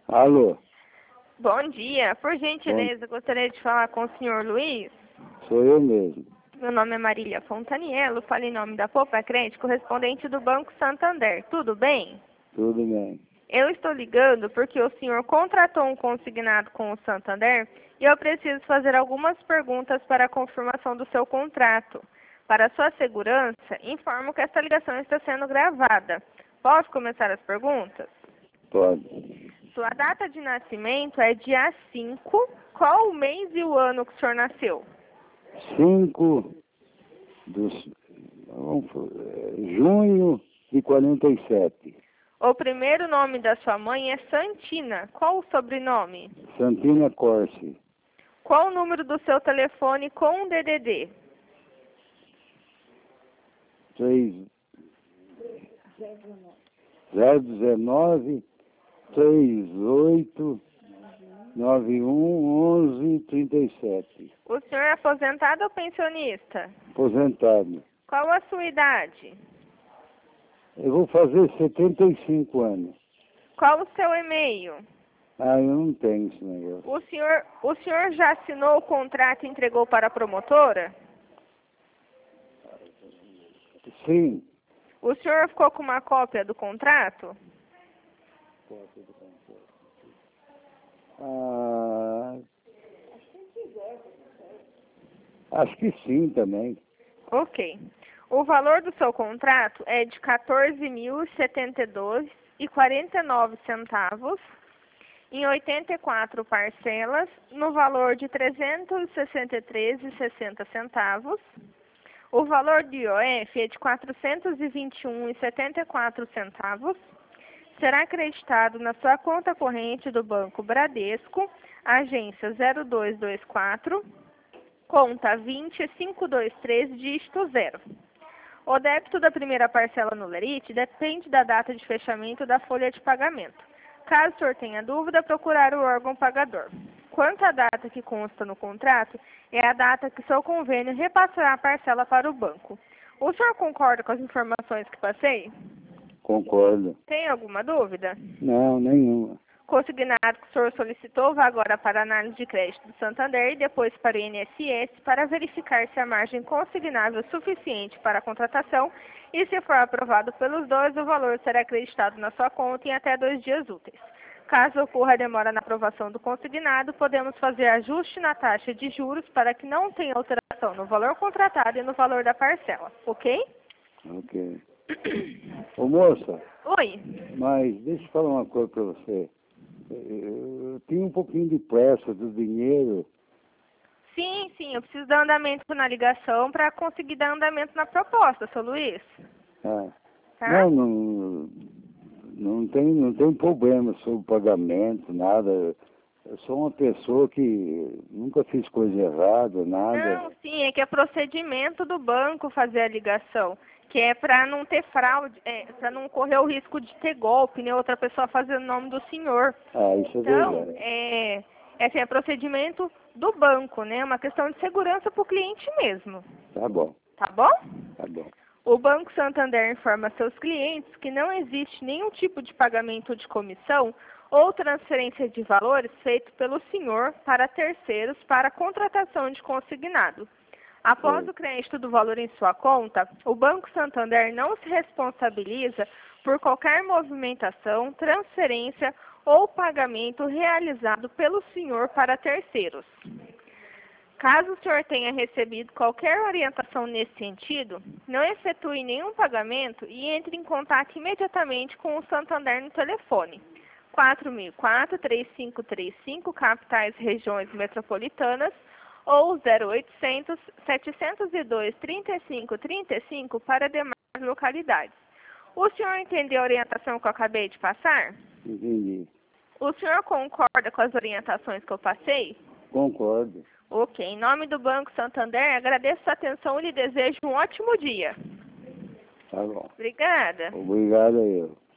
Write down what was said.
Alô? Bom dia. Por gentileza, gostaria de falar com o senhor Luiz. Sou eu mesmo. Meu nome é Marília Fontaniello, falo em nome da Poupa Crédito, correspondente do Banco Santander. Tudo bem? Tudo bem. Eu estou ligando porque o senhor contratou um consignado com o Santander e eu preciso fazer algumas perguntas para a confirmação do seu contrato. Para sua segurança, informo que esta ligação está sendo gravada. Posso começar as perguntas? Pode. Sua data de nascimento é dia 5. Qual o mês e o ano que o senhor nasceu? 5 de junho de 47. O primeiro nome da sua mãe é Santina. Qual o sobrenome? Santina Corse. Qual o número do seu telefone com o DDD? 019 38 91 11 37. O senhor é aposentado ou pensionista? Aposentado. Qual a sua idade? Eu vou fazer 75 anos. Qual o seu e-mail? Ah, eu não tenho esse negócio. O senhor já assinou o contrato e entregou para a promotora? Sim. O senhor ficou com uma cópia do contrato? Acho que sim também. Ok. O valor do seu contrato é de R$ 14.072,49 em 84 parcelas, no valor de R$ 363,60. O valor do IOF é de R$ 421,74. Será acreditado na sua conta corrente do Banco Bradesco, agência 0224, conta 20523, dígito 0. O débito da primeira parcela no Lerite depende da data de fechamento da folha de pagamento. Caso o senhor tenha dúvida, procurar o órgão pagador. Quanto à data que consta no contrato, é a data que seu convênio repassará a parcela para o banco. O senhor concorda com as informações que passei? Concordo. Tem alguma dúvida? Não, nenhuma. Consignado que o senhor solicitou vá agora para a análise de crédito do Santander e depois para o INSS para verificar se a margem consignável é suficiente para a contratação e, se for aprovado pelos dois, o valor será acreditado na sua conta em até 2 dias úteis. Caso ocorra demora na aprovação do consignado, podemos fazer ajuste na taxa de juros para que não tenha alteração no valor contratado e no valor da parcela, ok? Ok. Ô moça, Oi. mas deixa eu falar uma coisa para você. Eu tinha um pouquinho de pressa do dinheiro. Sim, eu preciso dar andamento na ligação para conseguir dar andamento na proposta, seu Luiz. Ah. Tá? Não tem problema sobre pagamento, nada. Eu sou uma pessoa que nunca fiz coisa errada, nada. Não, sim, é que é procedimento do banco fazer a ligação, que é para não ter fraude, para não correr o risco de ter golpe, né? Outra pessoa fazendo o nome do senhor. Ah, isso é Então, verdade. é procedimento do banco, né? Uma questão de segurança para o cliente mesmo. Tá bom, Tá bom? tá bom. O Banco Santander informa seus clientes que não existe nenhum tipo de pagamento de comissão ou transferência de valores feito pelo senhor para terceiros para contratação de consignado. Após o crédito do valor em sua conta, o Banco Santander não se responsabiliza por qualquer movimentação, transferência ou pagamento realizado pelo senhor para terceiros. Caso o senhor tenha recebido qualquer orientação nesse sentido, não efetue nenhum pagamento e entre em contato imediatamente com o Santander no telefone 4004-3535, capitais regiões metropolitanas, ou 0800 702 3535 para demais localidades. O senhor entendeu a orientação que eu acabei de passar? Entendi. O senhor concorda com as orientações que eu passei? Concordo. Ok, em nome do Banco Santander, agradeço a atenção e lhe desejo um ótimo dia. Tá bom. Obrigada. Obrigado a eu.